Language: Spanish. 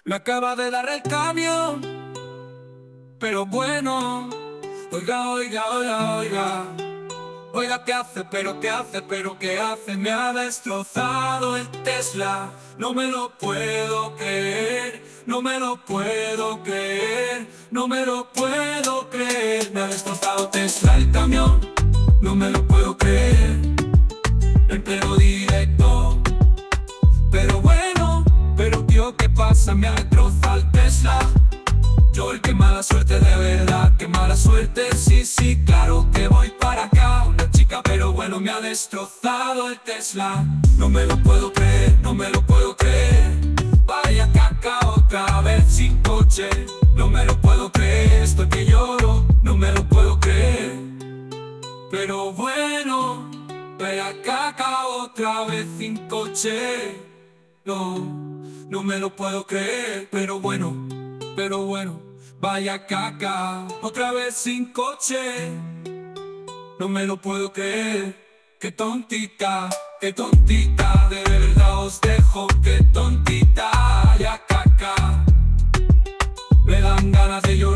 Me acaba de dar el cambio, pero bueno. Oiga, oiga, oiga, oiga. Oiga, ¿qué hace? Pero ¿qué hace? Pero ¿qué hace? Me ha destrozado el Tesla. No me lo puedo creer. No me lo puedo creer. No me lo puedo creer. Me ha destrozado Tesla el camión. No me lo puedo creer. En pleno directo. Pero bueno, pero tío, ¿qué pasa? Me ha destrozado el Tesla. Joel, qué mala suerte, de verdad, qué mala suerte. Sí, sí, claro que voy para acá. Una chica, pero bueno, me ha destrozado el Tesla. No me lo puedo creer, no me lo puedo creer. Vaya caca otra vez sin coche. No me lo puedo creer, estoy que lloro. No me lo puedo creer. Pero bueno, vaya caca otra vez sin coche. No, no me lo puedo creer, pero bueno, vaya caca, otra vez sin coche. No me lo puedo creer, qué tontita, de verdad os dejo, qué tontita, vaya caca. Me dan ganas de llorar.